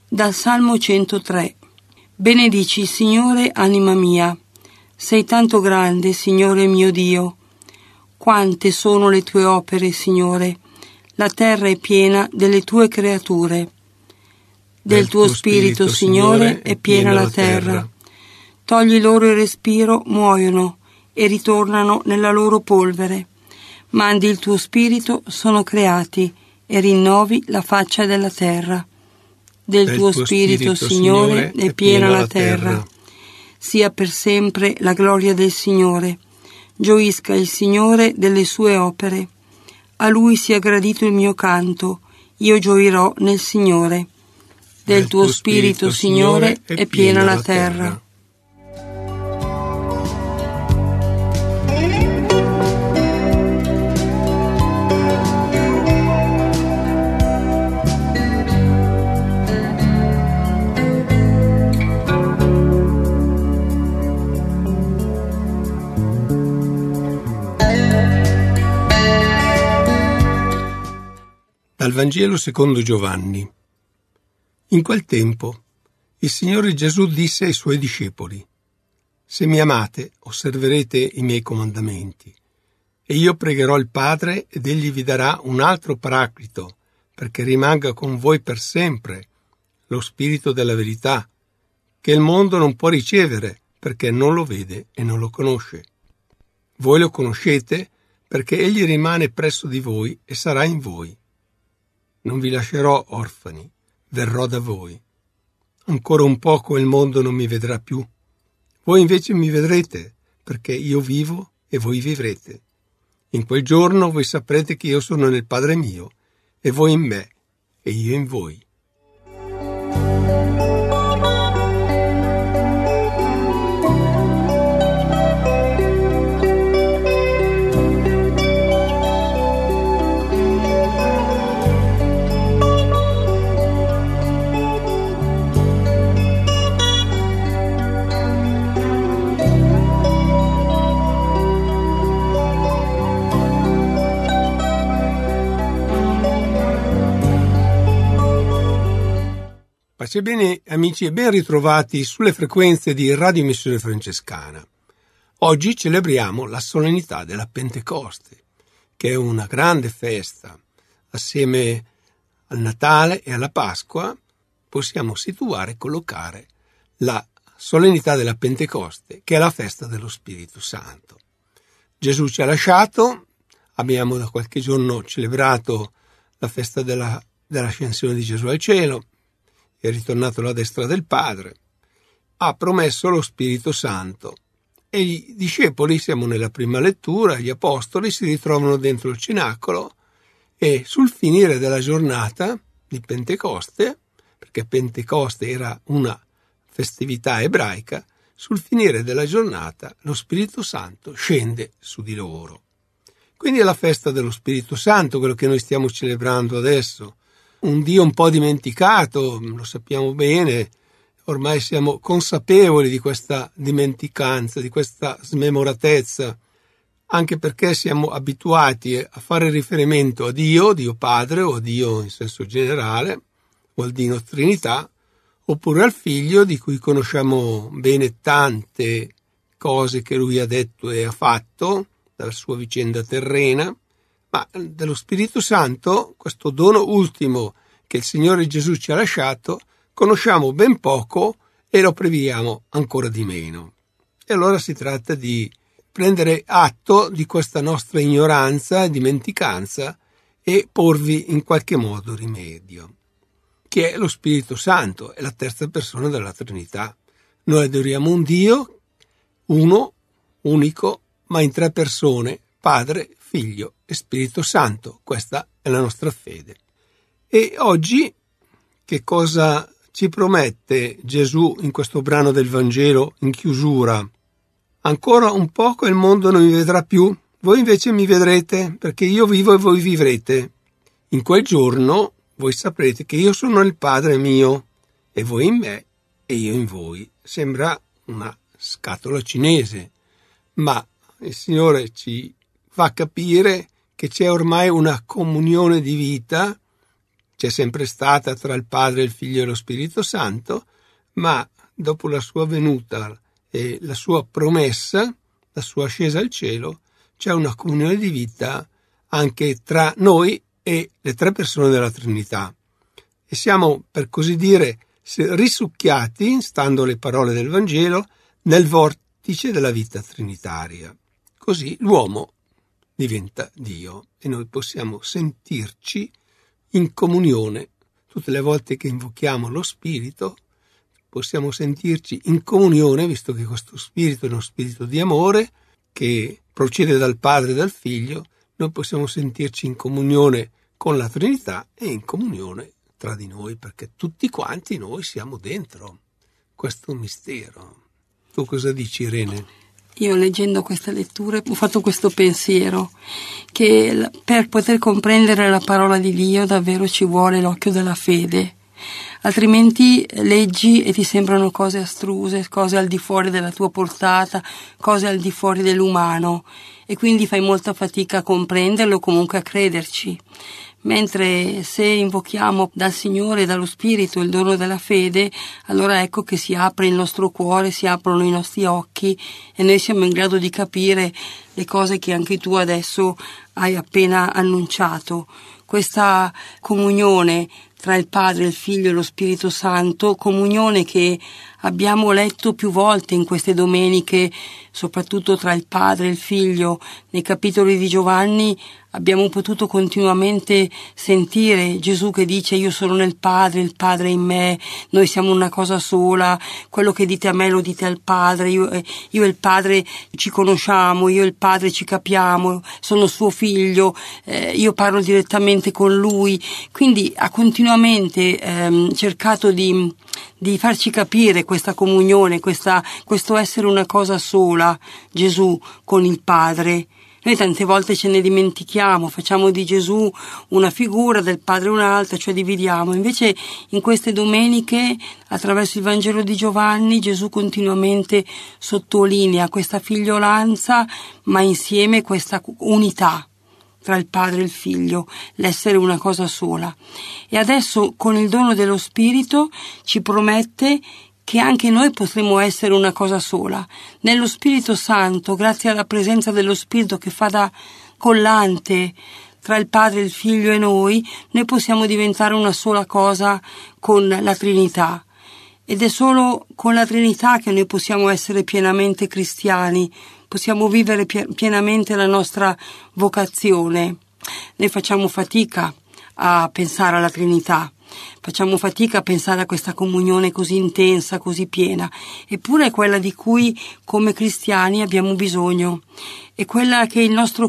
Dal Salmo 103. Benedici, Signore, anima mia. Sei tanto grande, Signore mio Dio. Quante sono le tue opere, Signore. La terra è piena delle tue creature. Del tuo spirito, Signore, è piena la terra. Togli loro il respiro, muoiono e ritornano nella loro polvere. Mandi il tuo spirito, sono creati, e rinnovi la faccia della terra. Del tuo spirito, Signore, è piena la terra. Sia per sempre la gloria del Signore. Gioisca il Signore delle sue opere. A Lui sia gradito il mio canto. Io gioirò nel Signore. Del tuo spirito, Signore, è piena la terra. Dal Vangelo secondo Giovanni. In quel tempo il Signore Gesù disse ai Suoi discepoli: Se mi amate, osserverete i miei comandamenti, e io pregherò il Padre ed egli vi darà un altro Paraclito, perché rimanga con voi per sempre, lo Spirito della verità, che il mondo non può ricevere, perché non lo vede e non lo conosce. Voi lo conoscete, perché egli rimane presso di voi e sarà in voi. Non vi lascerò orfani, verrò da voi. Ancora un poco e il mondo non mi vedrà più. Voi invece mi vedrete, perché io vivo e voi vivrete. In quel giorno voi saprete che io sono nel Padre mio, e voi in me, e io in voi. Pace bene amici e ben ritrovati sulle frequenze di Radio Missione Francescana. Oggi celebriamo la solennità della Pentecoste, che è una grande festa. Assieme al Natale e alla Pasqua possiamo situare e collocare la solennità della Pentecoste, che è la festa dello Spirito Santo. Gesù ci ha lasciato, abbiamo da qualche giorno celebrato la festa dell'ascensione di Gesù al cielo, è ritornato alla destra del Padre, ha promesso lo Spirito Santo e i discepoli, siamo nella prima lettura, gli apostoli si ritrovano dentro il cenacolo e sul finire della giornata di Pentecoste, perché Pentecoste era una festività ebraica, sul finire della giornata lo Spirito Santo scende su di loro. Quindi è la festa dello Spirito Santo, quello che noi stiamo celebrando adesso. Un Dio un po' dimenticato, lo sappiamo bene, ormai siamo consapevoli di questa dimenticanza, di questa smemoratezza, anche perché siamo abituati a fare riferimento a Dio, Dio Padre o a Dio in senso generale, o al Dio Trinità, oppure al Figlio di cui conosciamo bene tante cose che Lui ha detto e ha fatto, dalla sua vicenda terrena, ma dello Spirito Santo, questo dono ultimo che il Signore Gesù ci ha lasciato, conosciamo ben poco e lo preghiamo ancora di meno. E allora si tratta di prendere atto di questa nostra ignoranza e dimenticanza e porvi in qualche modo rimedio, che è lo Spirito Santo, è la terza persona della Trinità. Noi adoriamo un Dio, uno, unico, ma in tre persone, Padre, Figlio e Spirito Santo. Questa è la nostra fede. E oggi che cosa ci promette Gesù in questo brano del Vangelo in chiusura? Ancora un poco e il mondo non mi vedrà più, voi invece mi vedrete, perché io vivo e voi vivrete. In quel giorno voi saprete che io sono il Padre mio, e voi in me e io in voi. Sembra una scatola cinese, ma il Signore ci fa capire che c'è ormai una comunione di vita, c'è sempre stata tra il Padre, il Figlio e lo Spirito Santo, ma dopo la sua venuta e la sua promessa, la sua ascesa al cielo, c'è una comunione di vita anche tra noi e le tre persone della Trinità. E siamo, per così dire, risucchiati, stando alle parole del Vangelo, nel vortice della vita trinitaria. Così l'uomo diventa Dio e noi possiamo sentirci in comunione. Tutte le volte che invochiamo lo Spirito possiamo sentirci in comunione, visto che questo Spirito è uno Spirito di amore che procede dal Padre e dal Figlio. Noi possiamo sentirci in comunione con la Trinità e in comunione tra di noi, perché tutti quanti noi siamo dentro questo mistero. Tu cosa dici, Irene? Io leggendo queste letture ho fatto questo pensiero, che per poter comprendere la parola di Dio davvero ci vuole l'occhio della fede, altrimenti leggi e ti sembrano cose astruse, cose al di fuori della tua portata, cose al di fuori dell'umano, e quindi fai molta fatica a comprenderlo o comunque a crederci. Mentre se invochiamo dal Signore e dallo Spirito il dono della fede, allora ecco che si apre il nostro cuore, si aprono i nostri occhi e noi siamo in grado di capire le cose che anche tu adesso hai appena annunciato. Questa comunione tra il Padre, il Figlio e lo Spirito Santo, comunione che abbiamo letto più volte in queste domeniche, soprattutto tra il Padre e il Figlio. Nei capitoli di Giovanni abbiamo potuto continuamente sentire Gesù che dice: io sono nel Padre, il Padre è in me, noi siamo una cosa sola, quello che dite a me lo dite al Padre, io e il Padre ci conosciamo, io e il Padre ci capiamo, sono suo figlio, io parlo direttamente con lui. Quindi ha continuamente cercato di farci capire questa comunione, questo essere una cosa sola, Gesù con il Padre. Noi tante volte ce ne dimentichiamo, facciamo di Gesù una figura, del Padre un'altra, cioè dividiamo. Invece in queste domeniche, attraverso il Vangelo di Giovanni, Gesù continuamente sottolinea questa figliolanza, ma insieme questa unità tra il Padre e il Figlio, l'essere una cosa sola. E adesso con il dono dello Spirito ci promette che anche noi potremo essere una cosa sola. Nello Spirito Santo, grazie alla presenza dello Spirito che fa da collante tra il Padre, il Figlio e noi possiamo diventare una sola cosa con la Trinità. Ed è solo con la Trinità che noi possiamo essere pienamente cristiani, possiamo vivere pienamente la nostra vocazione. Noi facciamo fatica a pensare alla Trinità. Facciamo fatica a pensare a questa comunione così intensa, così piena, eppure è quella di cui come cristiani abbiamo bisogno, è quella che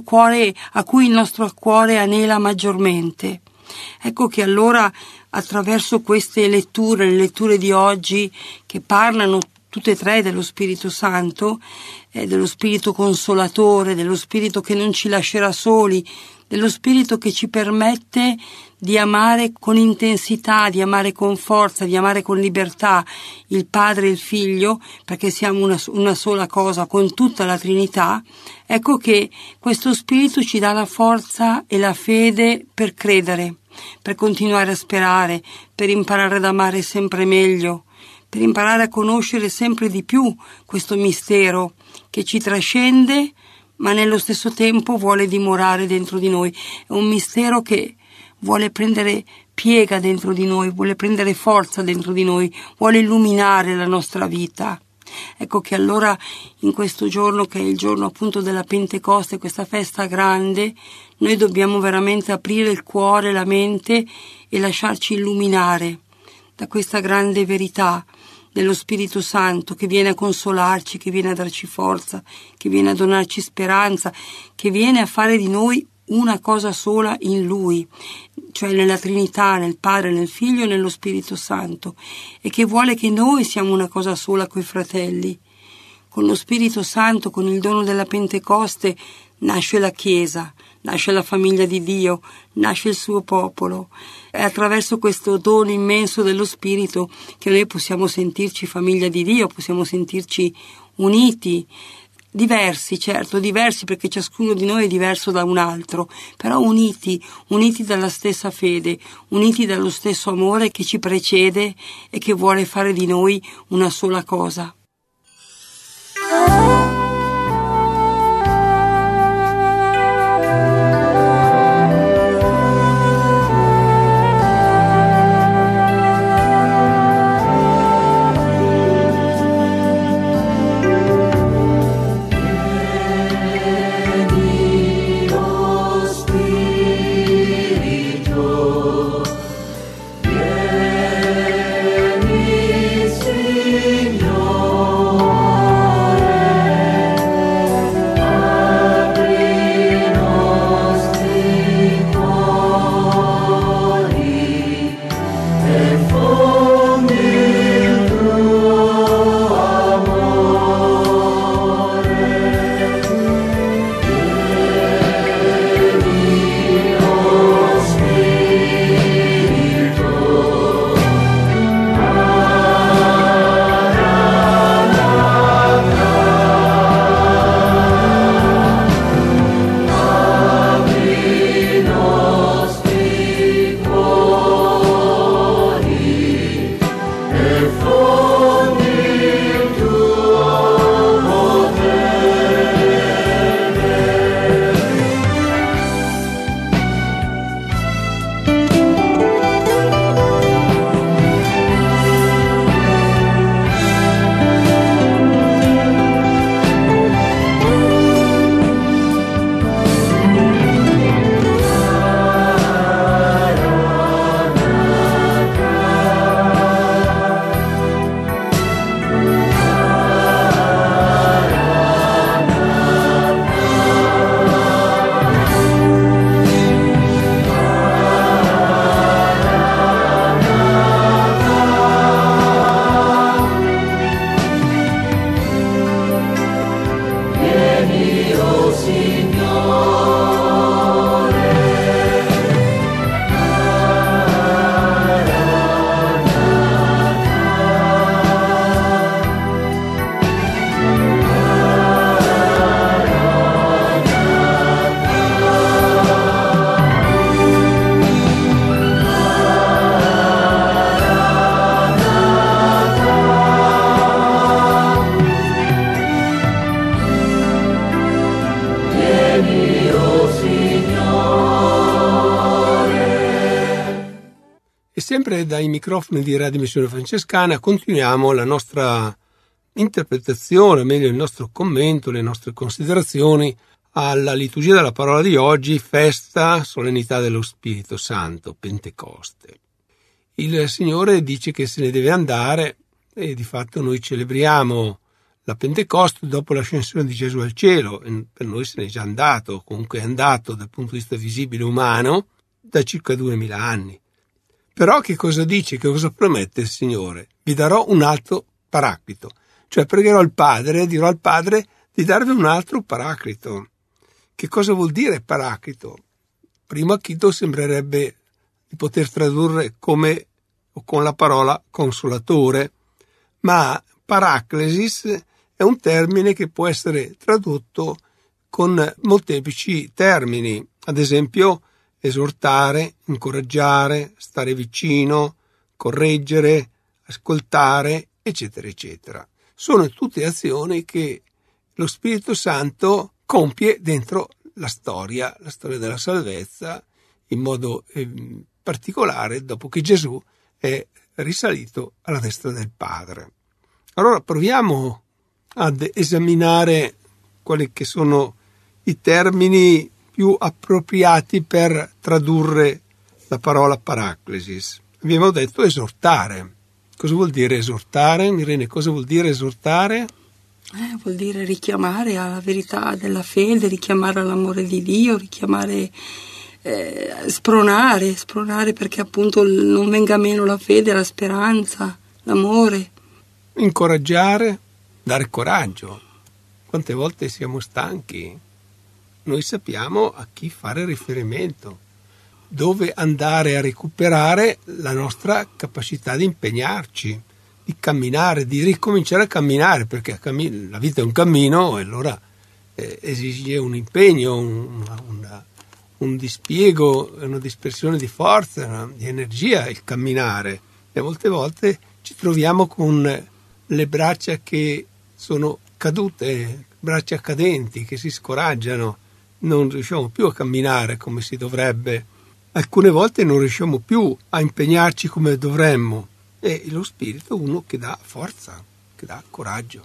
a cui il nostro cuore anela maggiormente. Ecco che allora attraverso queste letture, le letture di oggi che parlano tutte e tre dello Spirito Santo, dello Spirito Consolatore, dello Spirito che non ci lascerà soli, dello Spirito che ci permette di amare con intensità, di amare con forza, di amare con libertà il Padre e il Figlio, perché siamo una sola cosa con tutta la Trinità. Ecco che questo Spirito ci dà la forza e la fede per credere, per continuare a sperare, per imparare ad amare sempre meglio, per imparare a conoscere sempre di più questo mistero che ci trascende, ma nello stesso tempo vuole dimorare dentro di noi. È un mistero che vuole prendere piega dentro di noi, vuole prendere forza dentro di noi, vuole illuminare la nostra vita. Ecco che allora in questo giorno, che è il giorno appunto della Pentecoste, questa festa grande, noi dobbiamo veramente aprire il cuore, la mente e lasciarci illuminare da questa grande verità dello Spirito Santo che viene a consolarci, che viene a darci forza, che viene a donarci speranza, che viene a fare di noi una cosa sola in Lui, cioè nella Trinità, nel Padre, nel Figlio e nello Spirito Santo, e che vuole che noi siamo una cosa sola coi fratelli. Con lo Spirito Santo, con il dono della Pentecoste, nasce la Chiesa, nasce la famiglia di Dio, nasce il suo popolo. È attraverso questo dono immenso dello Spirito che noi possiamo sentirci famiglia di Dio, possiamo sentirci uniti diversi, certo, diversi perché ciascuno di noi è diverso da un altro, però uniti dalla stessa fede, uniti dallo stesso amore che ci precede e che vuole fare di noi una sola cosa. Sempre dai microfoni di Radio Missione Francescana continuiamo la nostra interpretazione, meglio il nostro commento, le nostre considerazioni alla liturgia della parola di oggi, festa, solennità dello Spirito Santo, Pentecoste. Il Signore dice che se ne deve andare e di fatto noi celebriamo la Pentecoste dopo l'ascensione di Gesù al cielo, e per noi se n'è già andato, comunque è andato dal punto di vista visibile umano da circa 2000 anni. Però che cosa dice, che cosa promette il Signore? Vi darò un altro paraclito, cioè pregherò il Padre, dirò al Padre di darvi un altro paraclito. Che cosa vuol dire paraclito? Primo acchito sembrerebbe di poter tradurre come o con la parola consolatore, ma paraclesis è un termine che può essere tradotto con molteplici termini, ad esempio esortare, incoraggiare, stare vicino, correggere, ascoltare, eccetera, eccetera. Sono tutte azioni che lo Spirito Santo compie dentro la storia della salvezza, in modo particolare dopo che Gesù è risalito alla destra del Padre. Allora proviamo ad esaminare quali che sono i termini più appropriati per tradurre la parola paraclesis. Abbiamo detto esortare. Cosa vuol dire esortare? Irene, cosa vuol dire esortare? Vuol dire richiamare alla verità della fede, richiamare all'amore di Dio, richiamare, spronare perché appunto non venga meno la fede, la speranza, l'amore. Incoraggiare, dare coraggio. Quante volte siamo stanchi? Noi sappiamo a chi fare riferimento, dove andare a recuperare la nostra capacità di impegnarci, camminare, di ricominciare a camminare, perché la vita è un cammino e allora esige un impegno, un dispiego, una dispersione di forza, di energia, il camminare. E molte volte ci troviamo con le braccia che sono cadute, braccia cadenti, che si scoraggiano, non riusciamo più a camminare come si dovrebbe. Alcune volte non riusciamo più a impegnarci come dovremmo. E lo Spirito è uno che dà forza, che dà coraggio.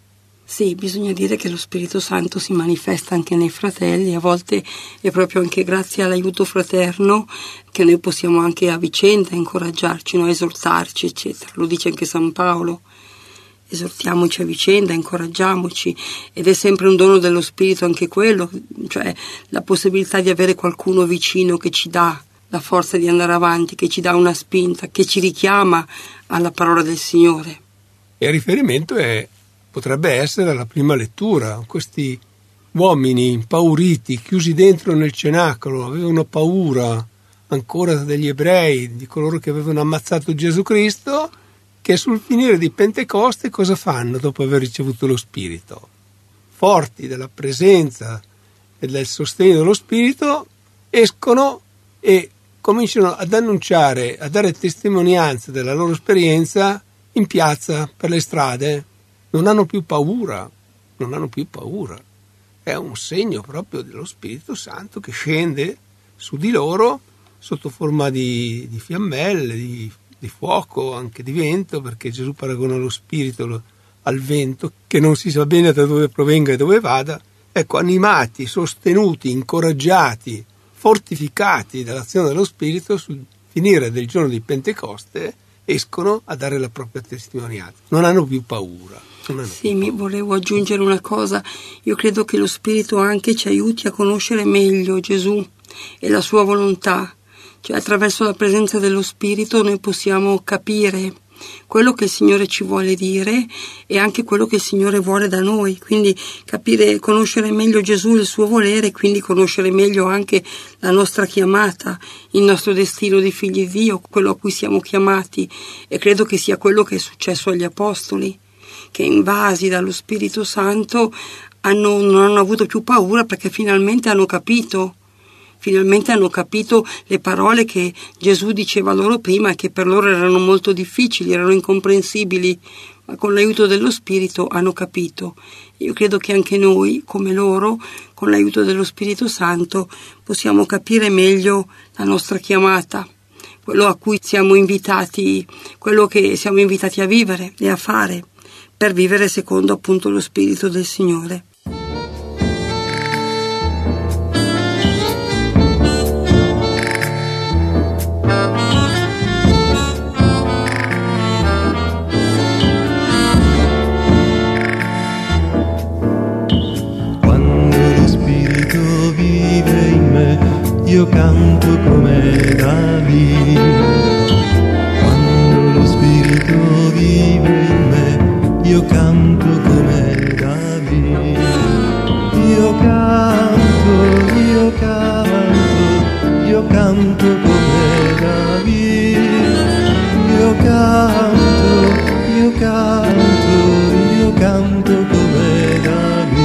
Sì, bisogna dire che lo Spirito Santo si manifesta anche nei fratelli, a volte è proprio anche grazie all'aiuto fraterno che noi possiamo anche a vicenda incoraggiarci, no? Esortarci, eccetera. Lo dice anche San Paolo. Esortiamoci a vicenda, incoraggiamoci, ed è sempre un dono dello Spirito anche quello, cioè la possibilità di avere qualcuno vicino che ci dà la forza di andare avanti, che ci dà una spinta, che ci richiama alla parola del Signore. E il riferimento potrebbe essere la prima lettura. Questi uomini impauriti, chiusi dentro nel cenacolo, avevano paura ancora degli ebrei, di coloro che avevano ammazzato Gesù Cristo, che sul finire di Pentecoste cosa fanno dopo aver ricevuto lo Spirito? Forti della presenza e del sostegno dello Spirito, escono e cominciano ad annunciare, a dare testimonianza della loro esperienza in piazza, per le strade. Non hanno più paura, non hanno più paura. È un segno proprio dello Spirito Santo che scende su di loro sotto forma di fiammelle, di fuoco, anche di vento, perché Gesù paragona lo Spirito al vento, che non si sa bene da dove provenga e dove vada. Ecco, animati, sostenuti, incoraggiati, fortificati dall'azione dello Spirito, sul finire del giorno di Pentecoste escono a dare la propria testimonianza. Non hanno più paura. Mi volevo aggiungere una cosa. Io credo che lo Spirito anche ci aiuti a conoscere meglio Gesù e la sua volontà. Cioè, attraverso la presenza dello Spirito noi possiamo capire quello che il Signore ci vuole dire e anche quello che il Signore vuole da noi. Quindi capire, conoscere meglio Gesù e il suo volere, quindi conoscere meglio anche la nostra chiamata, il nostro destino di figli di Dio, quello a cui siamo chiamati. E credo che sia quello che è successo agli Apostoli, che invasi dallo Spirito Santo non hanno avuto più paura, perché finalmente hanno capito le parole che Gesù diceva loro prima e che per loro erano molto difficili, erano incomprensibili, ma con l'aiuto dello Spirito hanno capito. Io credo che anche noi, come loro, con l'aiuto dello Spirito Santo, possiamo capire meglio la nostra chiamata, quello a cui siamo invitati, quello che siamo invitati a vivere e a fare, per vivere secondo appunto lo Spirito del Signore. Io canto come Davide, quando lo Spirito vive in me, io canto come Davide, io canto, io canto, io canto come Davide, io canto, io canto, io canto come Davide.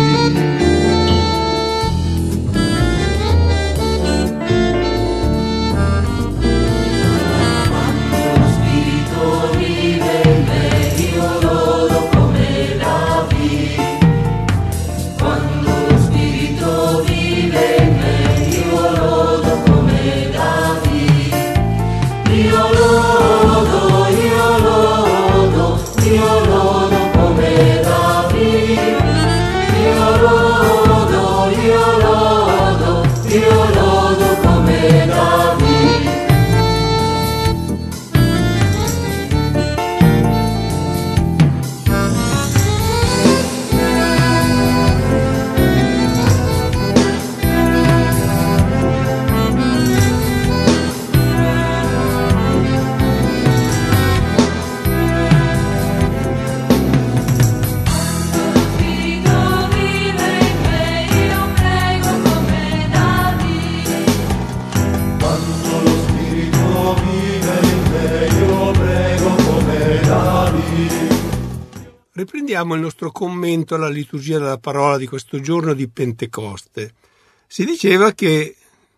Riprendiamo il nostro commento alla liturgia della parola di questo giorno di Pentecoste. Si diceva che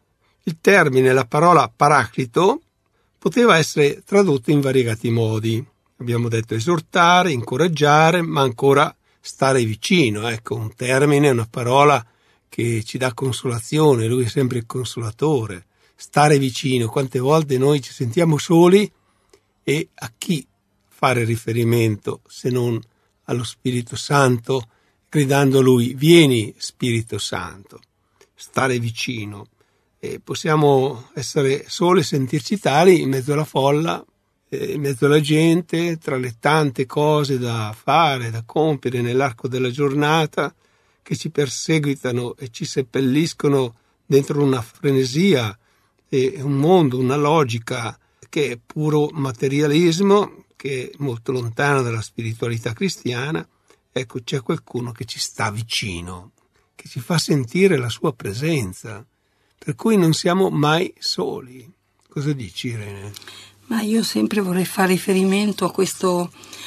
il termine, la parola paraclito, poteva essere tradotto in variegati modi. Abbiamo detto esortare, incoraggiare, ma ancora stare vicino. Ecco, un termine, una parola che ci dà consolazione, lui è sempre il consolatore. Stare vicino, quante volte noi ci sentiamo soli e a chi fare riferimento se non allo Spirito Santo, gridando a lui: vieni Spirito Santo. Stare vicino. E possiamo essere soli, sentirci tali in mezzo alla folla, in mezzo alla gente, tra le tante cose da fare, da compiere nell'arco della giornata, che ci perseguitano e ci seppelliscono dentro una frenesia e un mondo, una logica che è puro materialismo, che è molto lontano dalla spiritualità cristiana. Ecco, c'è qualcuno che ci sta vicino, che ci fa sentire la sua presenza, per cui non siamo mai soli. Cosa dici, Irene? Ma io sempre vorrei fare riferimento a questo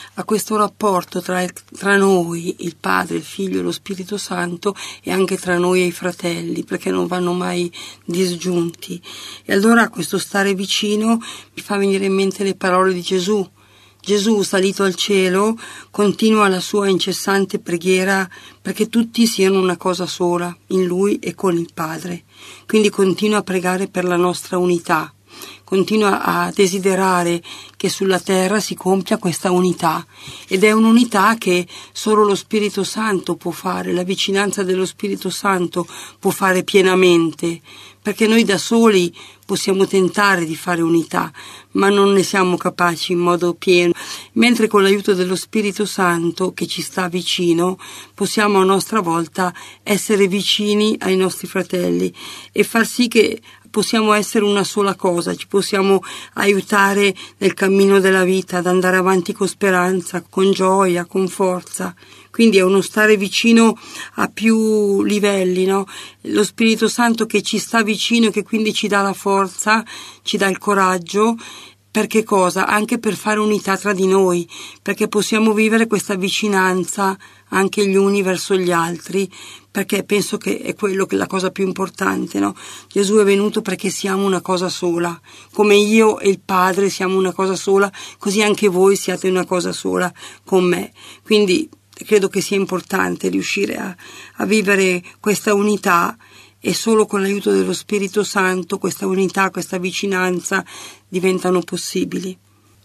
rapporto tra noi, il Padre, il Figlio e lo Spirito Santo, e anche tra noi e i fratelli, perché non vanno mai disgiunti. E allora questo stare vicino mi fa venire in mente le parole di Gesù. Gesù, salito al cielo, continua la sua incessante preghiera perché tutti siano una cosa sola, in Lui e con il Padre. Quindi continua a pregare per la nostra unità, continua a desiderare che sulla terra si compia questa unità, ed è un'unità che solo lo Spirito Santo può fare, la vicinanza dello Spirito Santo può fare pienamente, perché noi da soli possiamo tentare di fare unità, ma non ne siamo capaci in modo pieno, mentre con l'aiuto dello Spirito Santo che ci sta vicino possiamo a nostra volta essere vicini ai nostri fratelli e far sì che possiamo essere una sola cosa, ci possiamo aiutare nel cammino della vita, ad andare avanti con speranza, con gioia, con forza. Quindi è uno stare vicino a più livelli, no? Lo Spirito Santo che ci sta vicino e che quindi ci dà la forza, ci dà il coraggio. Perché cosa? Anche per fare unità tra di noi, perché possiamo vivere questa vicinanza anche gli uni verso gli altri, perché penso che è quello che è la cosa più importante, no? Gesù è venuto perché siamo una cosa sola, come io e il Padre siamo una cosa sola, così anche voi siate una cosa sola con me. Quindi credo che sia importante riuscire a vivere questa unità, e solo con l'aiuto dello Spirito Santo questa unità, questa vicinanza diventano possibili.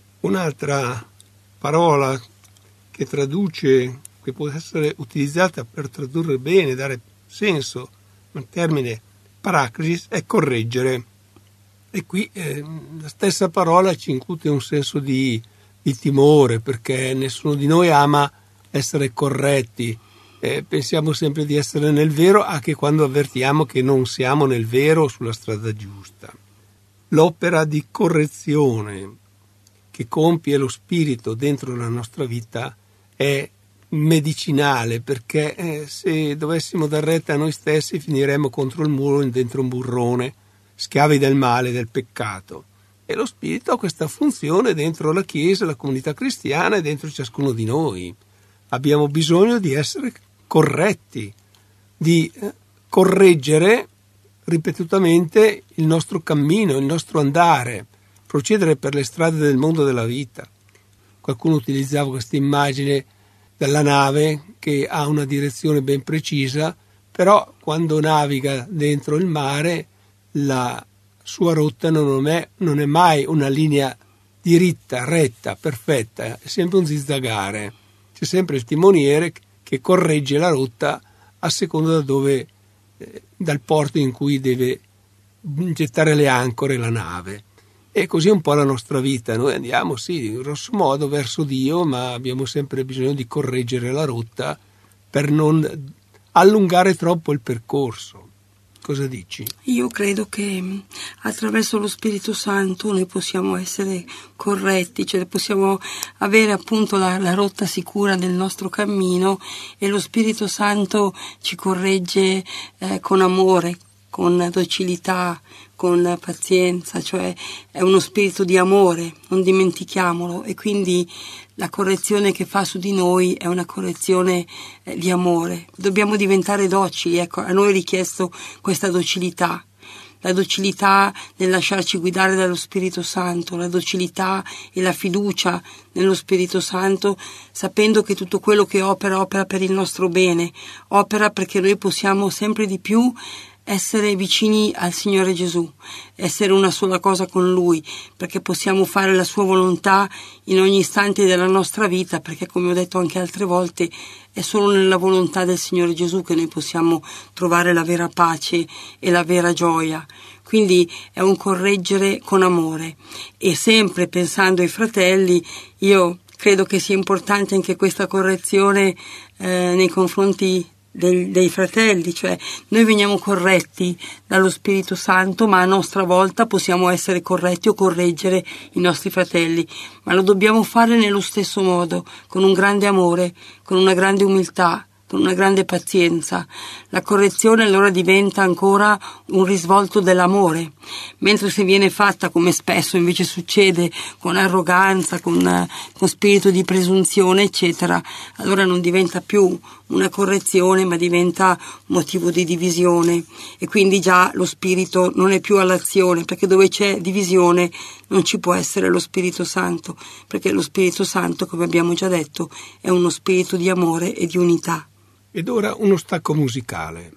Un'altra parola che traduce, che può essere utilizzata per tradurre bene, dare senso al termine paraclisi, è correggere. E qui la stessa parola ci incute un senso di timore, perché nessuno di noi ama essere corretti. Pensiamo sempre di essere nel vero, anche quando avvertiamo che non siamo nel vero, sulla strada giusta. L'opera di correzione che compie lo Spirito dentro la nostra vita è medicinale, perché se dovessimo dar retta a noi stessi finiremmo contro il muro dentro un burrone, schiavi del male, del peccato. E lo Spirito ha questa funzione dentro la Chiesa, la comunità cristiana e dentro ciascuno di noi. Abbiamo bisogno di essere corretti, di correggere ripetutamente il nostro cammino, il nostro andare, procedere per le strade del mondo della vita. Qualcuno utilizzava questa immagine della nave che ha una direzione ben precisa, però quando naviga dentro il mare la sua rotta non è mai una linea diritta, retta, perfetta, è sempre un zizzagare. C'è sempre il timoniere che corregge la rotta a seconda da dove, dal porto in cui deve gettare le ancore la nave. E così è un po' la nostra vita. Noi andiamo, sì, grosso modo verso Dio, ma abbiamo sempre bisogno di correggere la rotta per non allungare troppo il percorso. Cosa dici? Io credo che attraverso lo Spirito Santo noi possiamo essere corretti, cioè possiamo avere appunto la rotta sicura del nostro cammino, e lo Spirito Santo ci corregge con amore, con docilità, con pazienza, cioè è uno spirito di amore, non dimentichiamolo, e quindi la correzione che fa su di noi è una correzione di amore. Dobbiamo diventare docili, ecco, a noi è richiesto questa docilità. La docilità nel lasciarci guidare dallo Spirito Santo, la docilità e la fiducia nello Spirito Santo, sapendo che tutto quello che opera per il nostro bene, opera perché noi possiamo sempre di più essere vicini al Signore Gesù, essere una sola cosa con Lui, perché possiamo fare la Sua volontà in ogni istante della nostra vita, perché come ho detto anche altre volte è solo nella volontà del Signore Gesù che noi possiamo trovare la vera pace e la vera gioia. Quindi è un correggere con amore, e sempre pensando ai fratelli, io credo che sia importante anche questa correzione nei confronti dei fratelli, cioè noi veniamo corretti dallo Spirito Santo, ma a nostra volta possiamo essere corretti o correggere i nostri fratelli, ma lo dobbiamo fare nello stesso modo, con un grande amore, con una grande umiltà, con una grande pazienza. La correzione allora diventa ancora un risvolto dell'amore, mentre se viene fatta, come spesso invece succede, con arroganza, con spirito di presunzione, eccetera, allora non diventa più una correzione, ma diventa motivo di divisione, e quindi già lo spirito non è più all'azione, perché dove c'è divisione non ci può essere lo Spirito Santo, perché lo Spirito Santo, come abbiamo già detto, è uno spirito di amore e di unità. Ed ora uno stacco musicale.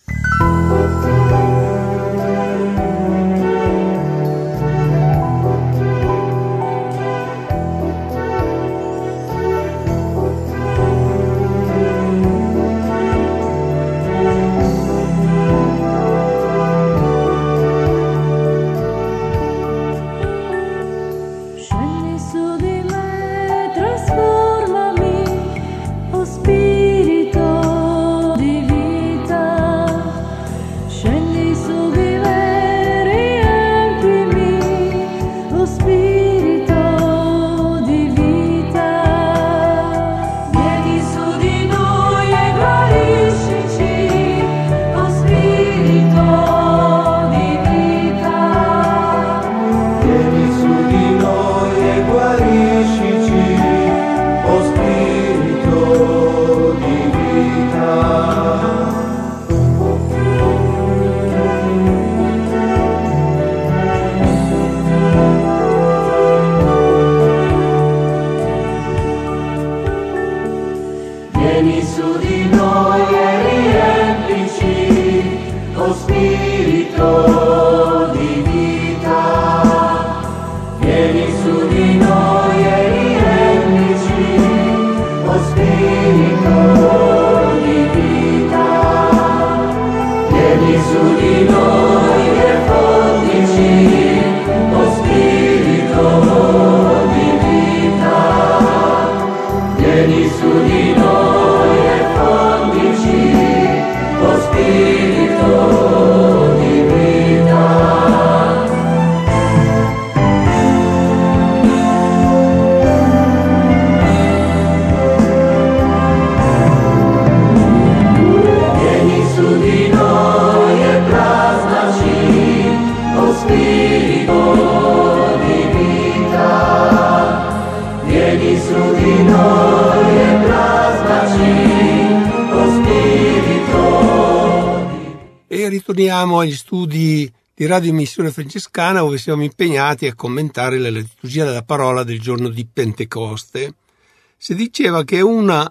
Ritorniamo agli studi di Radio Missione Francescana, dove siamo impegnati a commentare la liturgia della parola del giorno di Pentecoste. Si diceva che una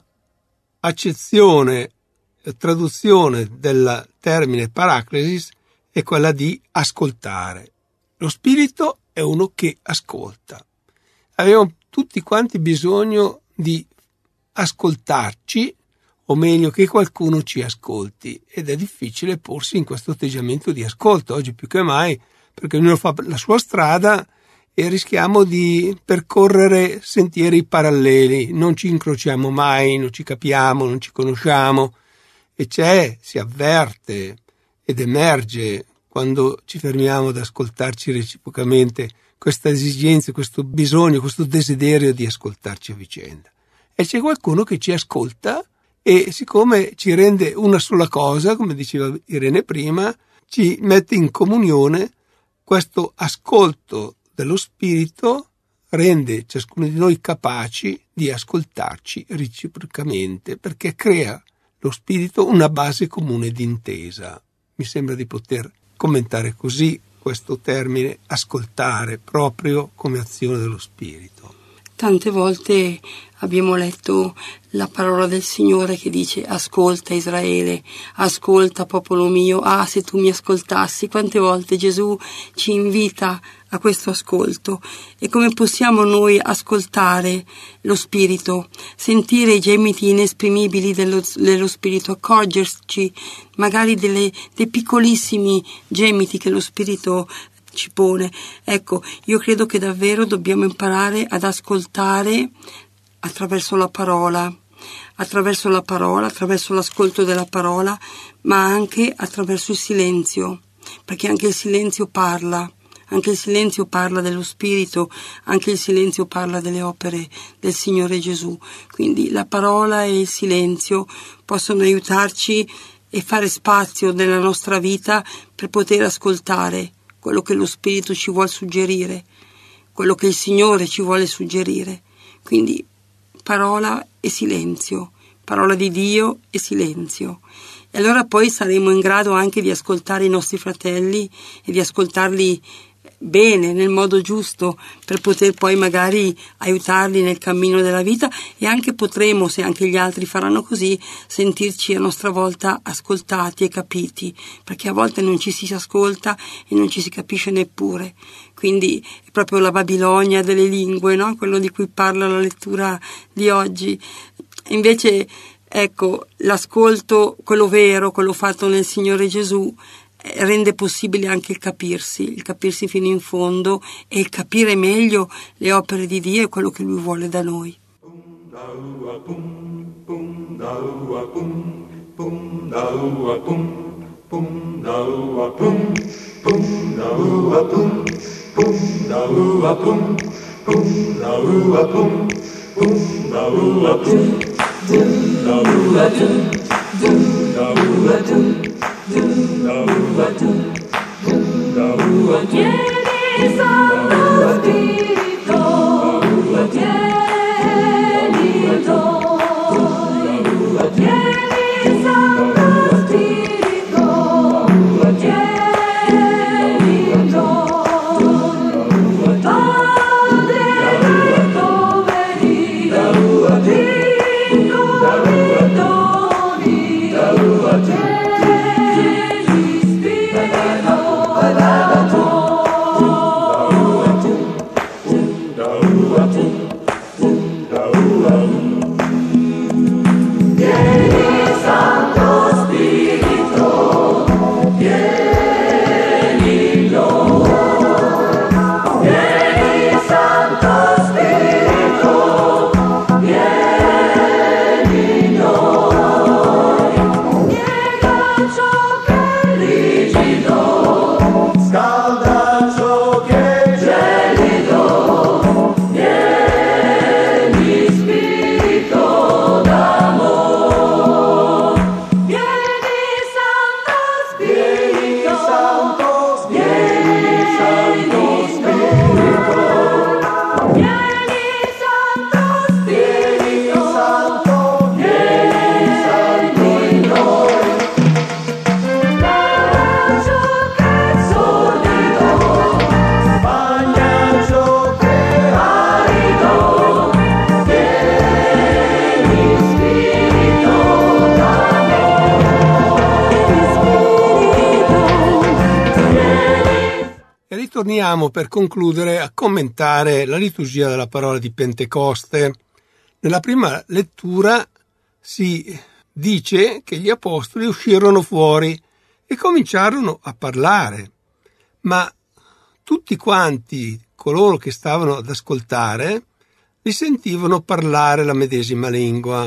accezione, traduzione del termine paraclesis è quella di ascoltare. Lo Spirito è uno che ascolta. Abbiamo tutti quanti bisogno di ascoltarci, o meglio che qualcuno ci ascolti, ed è difficile porsi in questo atteggiamento di ascolto oggi più che mai, perché ognuno fa la sua strada e rischiamo di percorrere sentieri paralleli, non ci incrociamo mai, non ci capiamo, non ci conosciamo, e si avverte ed emerge quando ci fermiamo ad ascoltarci reciprocamente questa esigenza, questo bisogno, questo desiderio di ascoltarci a vicenda. E c'è qualcuno che ci ascolta, e siccome ci rende una sola cosa, come diceva Irene prima, ci mette in comunione. Questo ascolto dello Spirito rende ciascuno di noi capaci di ascoltarci reciprocamente, perché crea lo Spirito una base comune di intesa. Mi sembra di poter commentare così questo termine, ascoltare, proprio come azione dello Spirito. Tante volte abbiamo letto la parola del Signore che dice: ascolta Israele, ascolta popolo mio, se tu mi ascoltassi. Quante volte Gesù ci invita a questo ascolto, e come possiamo noi ascoltare lo Spirito, sentire i gemiti inesprimibili dello Spirito, accorgerci magari dei piccolissimi gemiti che lo Spirito ci pone. Ecco, io credo che davvero dobbiamo imparare ad ascoltare attraverso la parola, attraverso l'ascolto della parola, ma anche attraverso il silenzio, perché anche il silenzio parla. Anche il silenzio parla dello Spirito, anche il silenzio parla delle opere del Signore Gesù. Quindi la parola e il silenzio possono aiutarci e fare spazio nella nostra vita per poter ascoltare quello che lo Spirito ci vuole suggerire, quello che il Signore ci vuole suggerire. Quindi parola e silenzio, parola di Dio e silenzio. E allora poi saremo in grado anche di ascoltare i nostri fratelli e di ascoltarli bene, nel modo giusto, per poter poi magari aiutarli nel cammino della vita, e anche potremo, se anche gli altri faranno così, sentirci a nostra volta ascoltati e capiti, perché a volte non ci si ascolta e non ci si capisce neppure. Quindi è proprio la Babilonia delle lingue, no? Quello di cui parla la lettura di oggi. Invece, ecco, l'ascolto, quello vero, quello fatto nel Signore Gesù, rende possibile anche il capirsi fino in fondo, e il capire meglio le opere di Dio e quello che Lui vuole da noi. Vieni Santo Spirito, vieni in noi. Vieni Santo Spirito, vieni in noi. Padre eletto, veni, Torniamo per concludere a commentare la liturgia della parola di Pentecoste. Nella prima lettura si dice che gli apostoli uscirono fuori e cominciarono a parlare, ma tutti quanti coloro che stavano ad ascoltare li sentivano parlare la medesima lingua.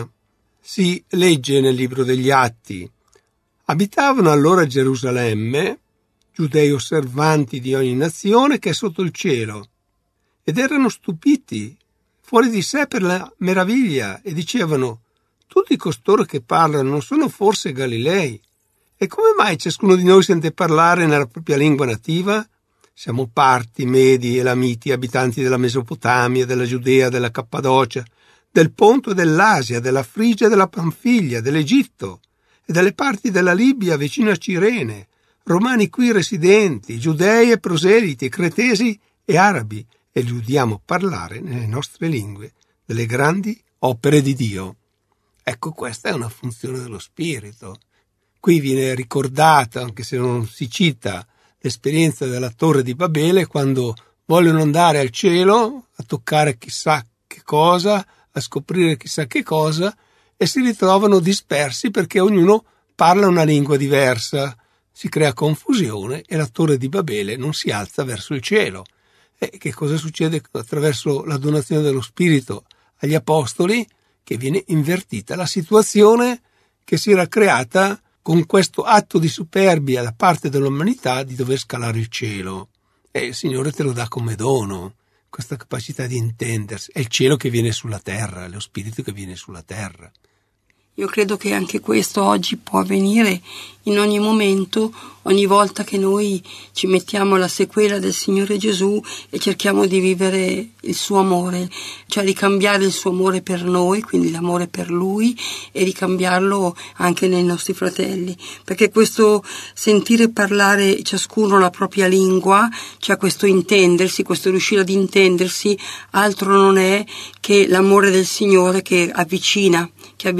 Si legge nel libro degli Atti: abitavano allora a Gerusalemme giudei osservanti di ogni nazione che è sotto il cielo, ed erano stupiti fuori di sé per la meraviglia, e dicevano: tutti costoro che parlano non sono forse Galilei? E come mai ciascuno di noi sente parlare nella propria lingua nativa? Siamo parti, Medi, Elamiti, abitanti della Mesopotamia, della Giudea, della Cappadocia, del Ponto e dell'Asia, della Frigia e della Panfilia, dell'Egitto e dalle parti della Libia vicino a Cirene, romani qui residenti, giudei e proseliti, cretesi e arabi, e li udiamo parlare nelle nostre lingue delle grandi opere di Dio. Ecco, questa è una funzione dello Spirito. Qui viene ricordata, anche se non si cita, l'esperienza della Torre di Babele quando vogliono andare al cielo a toccare chissà che cosa, a scoprire chissà che cosa, e si ritrovano dispersi perché ognuno parla una lingua diversa. Si crea confusione e la Torre di Babele non si alza verso il cielo. E che cosa succede attraverso la donazione dello Spirito agli Apostoli? Che viene invertita la situazione che si era creata con questo atto di superbia da parte dell'umanità di dover scalare il cielo. E il Signore te lo dà come dono, questa capacità di intendersi. È il cielo che viene sulla terra, è lo Spirito che viene sulla terra. Io credo che anche questo oggi può avvenire in ogni momento, ogni volta che noi ci mettiamo alla sequela del Signore Gesù e cerchiamo di vivere il suo amore, cioè ricambiare il suo amore per noi, quindi l'amore per Lui, e ricambiarlo anche nei nostri fratelli. Perché questo sentire parlare ciascuno la propria lingua, cioè questo intendersi, questo riuscire ad intendersi, altro non è che l'amore del Signore che avvicina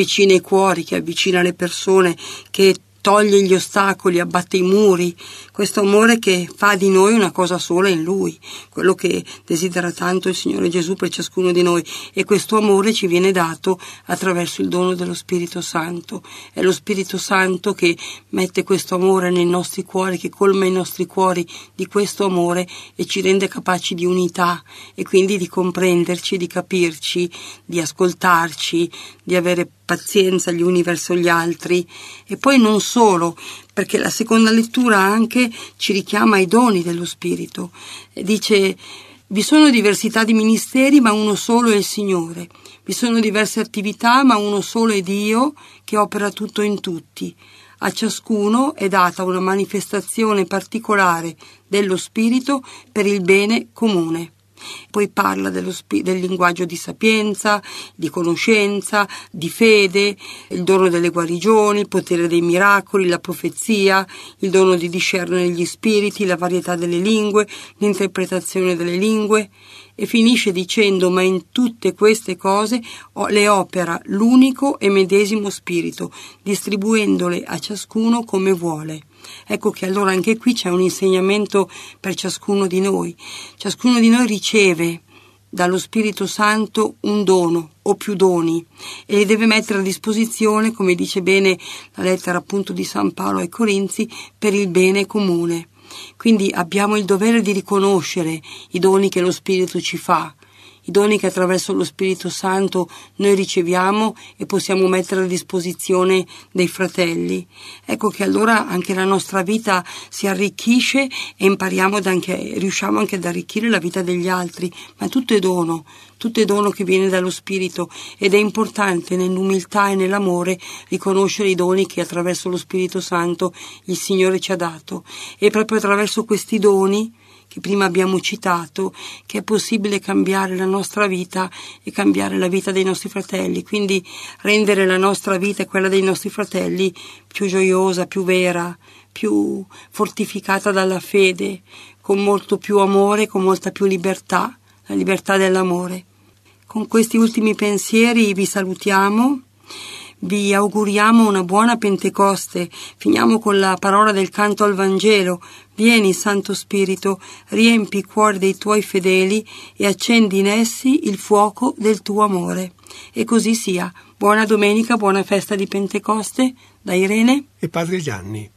i cuori, che avvicina le persone, che toglie gli ostacoli, abbatte i muri, questo amore che fa di noi una cosa sola in Lui, quello che desidera tanto il Signore Gesù per ciascuno di noi, e questo amore ci viene dato attraverso il dono dello Spirito Santo. È lo Spirito Santo che mette questo amore nei nostri cuori, che colma i nostri cuori di questo amore e ci rende capaci di unità e quindi di comprenderci, di capirci, di ascoltarci, di avere pazienza gli uni verso gli altri. E poi non solo, perché la seconda lettura anche ci richiama ai doni dello Spirito. Dice: vi sono diversità di ministeri, ma uno solo è il Signore. Vi sono diverse attività, ma uno solo è Dio che opera tutto in tutti. A ciascuno è data una manifestazione particolare dello Spirito per il bene comune. Poi parla del linguaggio di sapienza, di conoscenza, di fede, il dono delle guarigioni, il potere dei miracoli, la profezia, il dono di discernere gli spiriti, la varietà delle lingue, l'interpretazione delle lingue, e finisce dicendo: ma in tutte queste cose le opera l'unico e medesimo Spirito, distribuendole a ciascuno come vuole. Ecco che allora anche qui c'è un insegnamento per ciascuno di noi. Ciascuno di noi riceve dallo Spirito Santo un dono o più doni e li deve mettere a disposizione, come dice bene la lettera appunto di San Paolo ai Corinzi, per il bene comune. Quindi abbiamo il dovere di riconoscere i doni che lo Spirito ci fa, i doni che attraverso lo Spirito Santo noi riceviamo e possiamo mettere a disposizione dei fratelli. Ecco che allora anche la nostra vita si arricchisce e riusciamo anche ad arricchire la vita degli altri, ma tutto è dono che viene dallo Spirito, ed è importante nell'umiltà e nell'amore riconoscere i doni che attraverso lo Spirito Santo il Signore ci ha dato. E proprio attraverso questi doni che prima abbiamo citato, che è possibile cambiare la nostra vita e cambiare la vita dei nostri fratelli, quindi rendere la nostra vita e quella dei nostri fratelli più gioiosa, più vera, più fortificata dalla fede, con molto più amore, con molta più libertà, la libertà dell'amore. Con questi ultimi pensieri vi salutiamo. Vi auguriamo una buona Pentecoste. Finiamo con la parola del canto al Vangelo. Vieni, Santo Spirito, riempi i cuori dei tuoi fedeli e accendi in essi il fuoco del tuo amore. E così sia. Buona domenica, buona festa di Pentecoste da Irene e Padre Gianni.